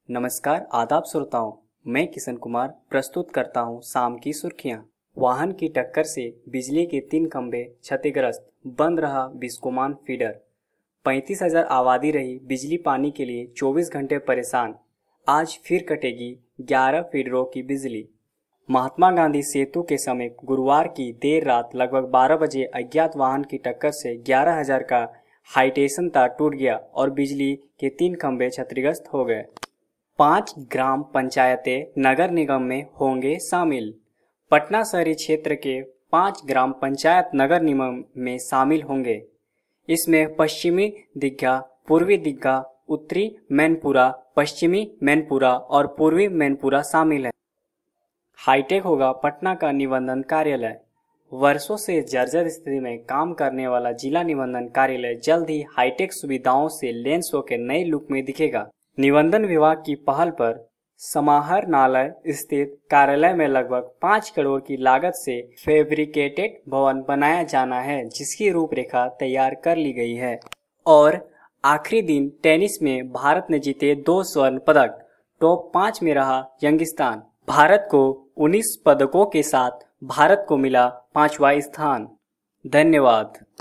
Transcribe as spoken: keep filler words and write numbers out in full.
नमस्कार आदाब श्रोताओं, मैं किशन कुमार प्रस्तुत करता हूं शाम की सुर्खियां। वाहन की टक्कर से बिजली के तीन खंभे क्षतिग्रस्त, बंद रहा बिस्कोमान फीडर। पैंतीस हजार आबादी रही बिजली पानी के लिए चौबीस घंटे परेशान। आज फिर कटेगी ग्यारह फीडरों की बिजली। महात्मा गांधी सेतु के समीप गुरुवार की देर रात लगभग बारह बजे अज्ञात वाहन की टक्कर से ग्यारह हजार का हाईटेंशन तार टूट गया और बिजली के तीन खंभे क्षतिग्रस्त हो गए। पांच ग्राम पंचायतें नगर निगम में होंगे शामिल। पटना शहरी क्षेत्र के पांच ग्राम पंचायत नगर निगम में शामिल होंगे। इसमें पश्चिमी दीघा, पूर्वी दीघा, उत्तरी मैनपुरा, पश्चिमी मैनपुरा और पूर्वी मैनपुरा शामिल है। हाईटेक होगा पटना का निबंधन कार्यालय। वर्षों से जर्जर स्थिति में काम करने वाला जिला निबंधन कार्यालय जल्द ही हाईटेक सुविधाओं से लैस होकर नए लुक में दिखेगा। निबंधन विभाग की पहल पर समाहरणालय स्थित कार्यालय में लगभग पाँच करोड़ की लागत से फैब्रिकेटेड भवन बनाया जाना है, जिसकी रूपरेखा तैयार कर ली गई है। और आखिरी दिन टेनिस में भारत ने जीते दो स्वर्ण पदक। टॉप पाँच में रहा यंगिस्तान। भारत को उन्नीस पदकों के साथ भारत को मिला पांचवा स्थान। धन्यवाद।